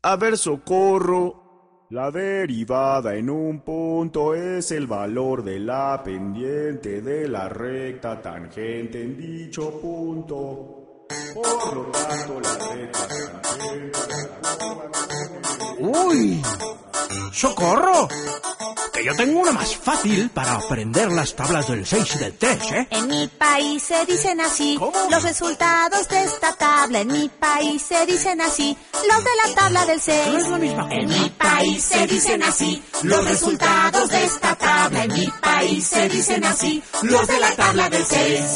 A ver, socorro. La derivada en un punto es el valor de la pendiente de la recta tangente en dicho punto. Por lo tanto, la recta tangente... ¡Uy! ¡Socorro! Que yo tengo una más fácil para aprender las tablas del 6 y del 3, ¿eh? En mi país se dicen así. ¿Cómo? Los resultados de esta tabla. En mi país se dicen así. Los de la tabla del 6. No es la misma cosa. En mi país se dicen así. Los resultados de esta tabla. En mi país se dicen así. Los de la tabla del 6.